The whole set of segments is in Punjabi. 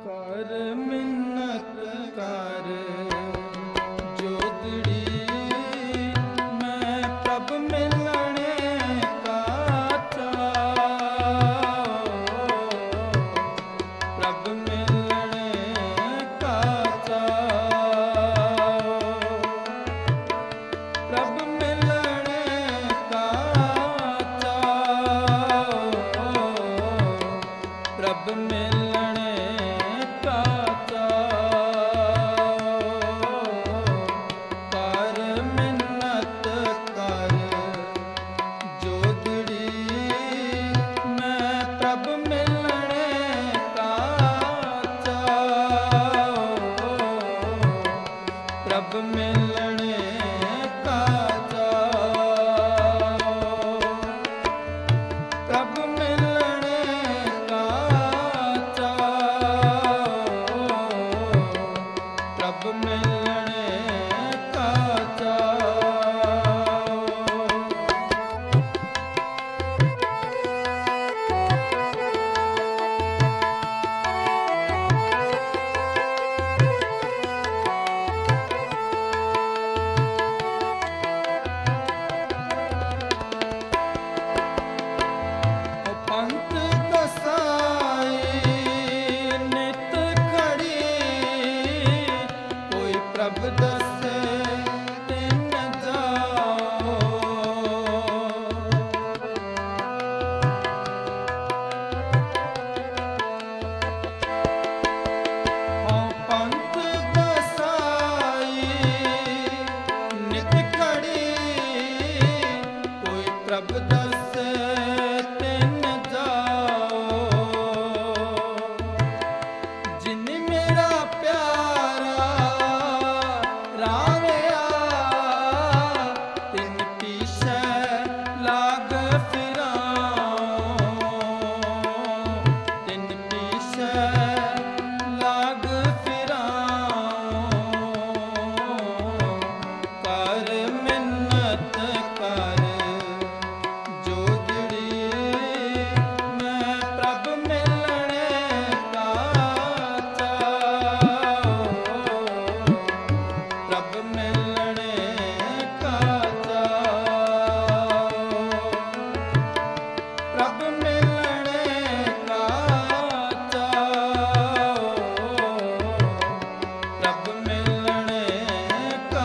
ਕਰ ਮਿੰਨਤ ਕਰ ਜੋਗੜੀ ਮੈਂ ਪ੍ਰਭ ਮਿਲਣੇ ਕਾ ਚਾਅ ਪ੍ਰਭ ਮਿਲਣੇ ਕਾ ਚਾਅ ਪ੍ਰਭ ਮਿਲਣੇ ਕਾ ਚਾਅ ਪ੍ਰਭ ਮਿਲਣੇ ਕਾ ਕਰ ਮਿੰਨਤ ਕਰ ਜੋਗੜੀ ਮੈਂ ਪ੍ਰਭ ਮਿਲਣੇ ਕਾ ਪ੍ਰਭ ਮਿਲਣੇ ਕਾ ਪ੍ਰਭ ਮਿਲਣੇ ਕਾ ਪ੍ਰਭ ਮਿਲਣੇ ਕਾ ਪੰਥ ਦਸਾਈ ਨਿਤ ਖੜੀ ਕੋਈ ਪ੍ਰਭ ਦਸੇ ਤਿਨ ਜਾਓ ਹਉ ਪੰਥ ਦਸਾਈ ਨਿਤ ਖੜੀ ਕੋਈ ਪ੍ਰਭ ਦਸੇ ਤਿਨ ਜਿਨ ਮੇਰਾ ਪਿਆਰਾ ਰਾਵਿਆ ਤਿਨ ਪੀਛੇ ਲਾਗ ਫਿਰਾਂ ਤਿਨ ਪੀਛੇ ਲਾਗ ਫਿਰਾਂ ਕਰ ਮਿੰਨਤ ਕਰ ਜੋਗੜੀ ਮੈਂ ਪ੍ਰਭ ਮਿਲਣੇ ਕਾ ਪ੍ਰਭ ਮਿਲਣੇ ਕਾ ਪ੍ਰਭ ਮਿਲਣੇ ਕਾ ਪ੍ਰਭ ਮਿਲਣੇ ਕਾ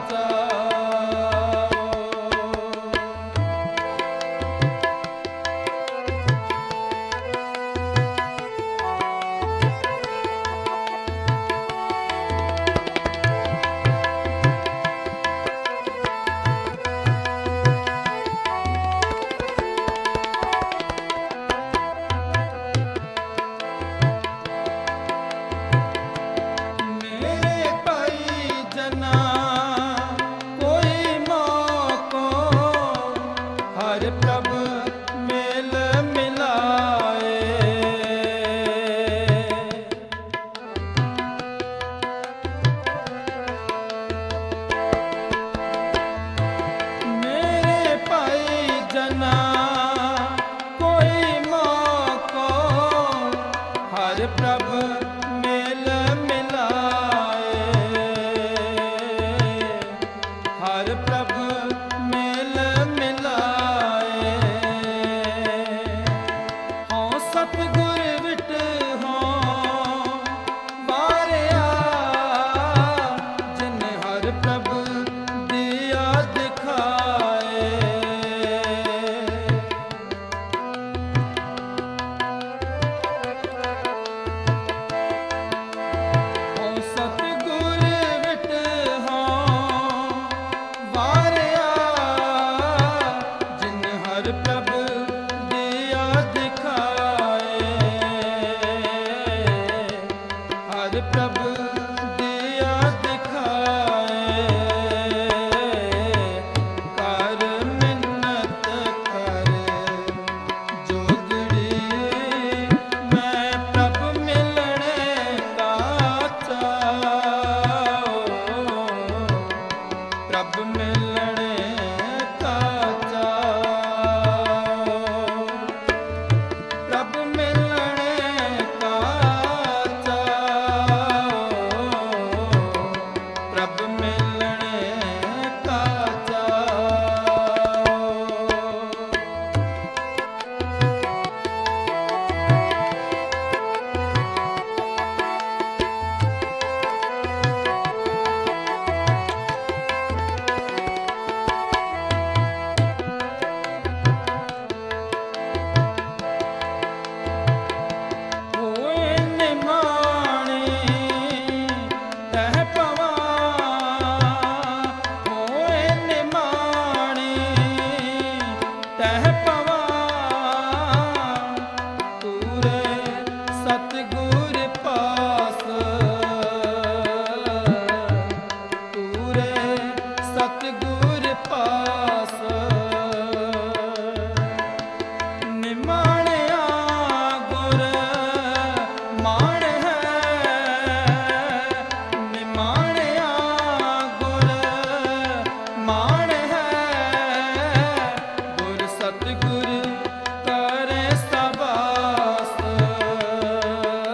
ਮੇਰੇ ਭਾਈ ਜਨਾ ਕੋਈ ਮੌਕੋ ਹਰ ਪ੍ਰਭ ਮੇਲ ਮਿਲਾਏ ਮੇਰੇ ਭਾਈ ਜਨਾ ਕੋਈ ਮੌਕੋ ਹਰ ਪ੍ਰਭ ਮੇਲ ਮਿਲਾਏ ਹਰ ਪ੍ਰਭ ਮੇਲ ਮਿਲਾਏ ਹਉ ਸਤਿਗੁਰ ਵਿਟ ਹਉ ਵਾਰਿਆ ਜਿਨ ਹਰ ਪ੍ਰਭ ਦਿਆ ਦਿਖਾਏ ਸਤਿਗੁਰ ਪਾਸ ਤੂਰੇ ਸਤਿਗੁਰ ਪਾਸ ਨਿਮਾਣਿਆ ਗੁਰ ਮਾਣ ਹੈ ਨਿਮਾਣਿਆ ਗੁਰ ਮਾਣ ਹੈ ਗੁਰ ਸਤਿਗੁਰ ਕਰੇ ਸਬਾਸ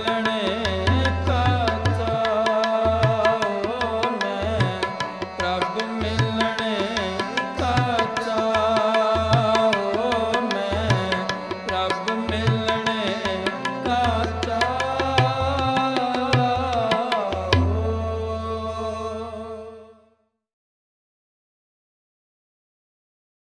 ਬੋਲਣੇ